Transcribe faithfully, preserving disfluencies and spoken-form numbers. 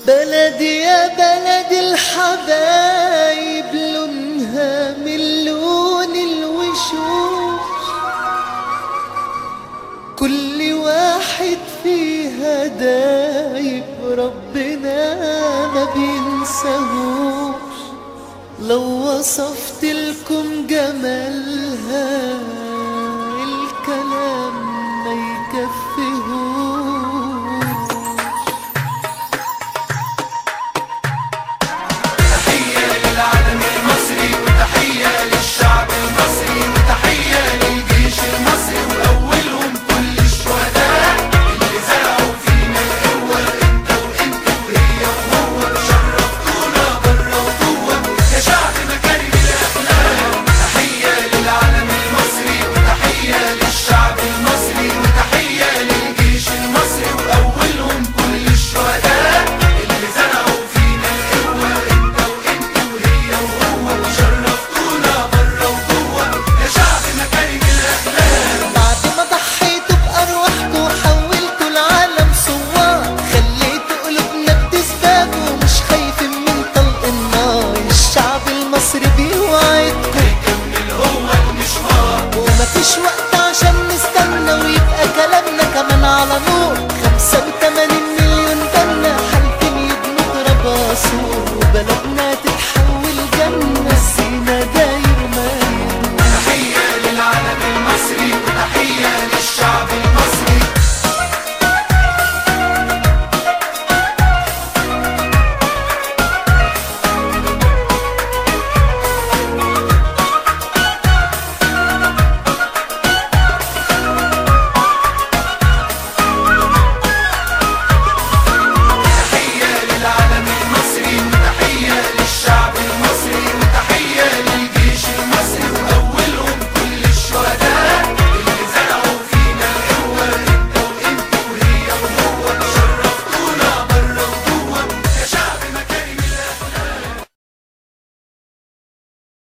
بلدي يا بلد الحبايب، لونها من لون الوشوش، كل واحد فيها دايب ربنا ما بينساهوش. لو وصفت لكم جمالها الكلام ما يكفيهوش. تحية للعلم المصري وتحية للشعب المصري وتحية للجيش المصري وأولهم كل الشهداء اللي زرعوا فينا القوة. انت وانت وهي وهو شرفتونا برا وجوه يا شعب مكارم الأخلاق. تحية للعلم المصري وتحية للشعب المصري وتحية للجيش المصري وأولهم كل الشهداء اللي زرعوا فينا القوة. انت وانت وهي وهو شرفتونا برا وجوه يا شعب مكارم الأخلاق. بعد ما ضحيتوا بأرواحكم وحولتوا العالم صوار، خليتوا قلوبنا بتزداد ومش خايفين من طلق النار. الشعب المصري بيوعدكم هيكمل هو المشوار ومفيش وقت عشان نستنى، ويبقى كلامنا كمان على نور. خمسة وتمانين مليون بنا حالفين يبنوا تراب سور، وبلدنا تتحول جنة. الزينة